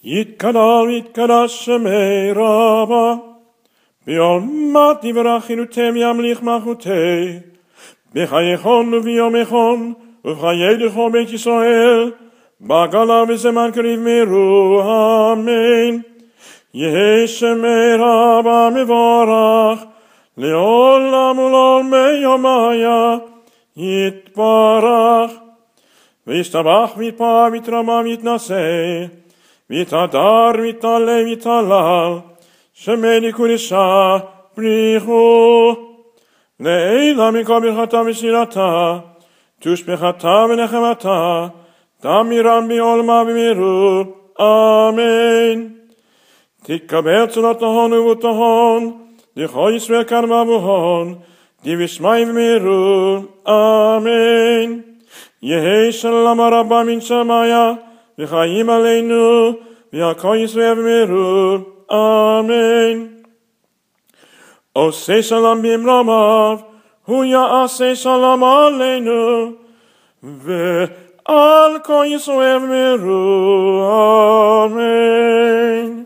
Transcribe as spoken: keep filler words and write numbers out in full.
יתקדל ויתקדש שמי רבה, ביומת יברכנותם ימליך מלכותי, בחייכון וביומכון, ובחיי לכל בית ישראל, בגלה וזמן קריב מירו, אמן. יהי שמי רבה מבורך, לעולם ולעולמי יומיה, יתברך. וישתבח ויתפאר ויתרמה ויתנשא, ויתהדר ויתעלה ויתהלל, שמי קודשה בריחו. לעילה מכל ברכתה ושנאתה, תושבחתה ונחמתה, תמירן בעולמה במהירות, אמן. תקבל צורת ההון ובות ההון, לכל ישראל קרבה והון, דיבשמי במהירות, אמן. יהי שלום הרבה מן שמיה, וחיים עלינו, והכל ישראל במהירות, אמן. עושה שלום במרומיו, הוא יעשה שלום עלינו, ועל כל ישראל במהירות, אמן.